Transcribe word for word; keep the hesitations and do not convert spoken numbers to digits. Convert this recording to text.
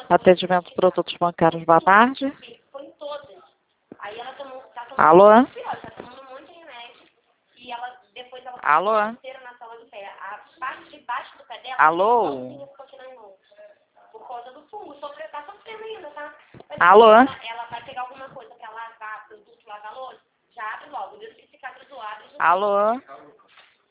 Atendimento produtos bancários, boa tarde. Foi em todas. Aí ela tomou, tá tomando Alô? um pior, tá tomando um monte de remédio. E ela, depois ela Alô? ficou inteira na sala do pé. A parte de baixo do pé dela, Alô? igualzinho ficou aqui na mão. Por causa do fungo. Sofre, tá sofrendo ainda, tá? Mas, Alô? Ela, ela vai pegar alguma coisa pra lavar, produto lavar louça, já abre logo. Deus que ficar zoado. Alô?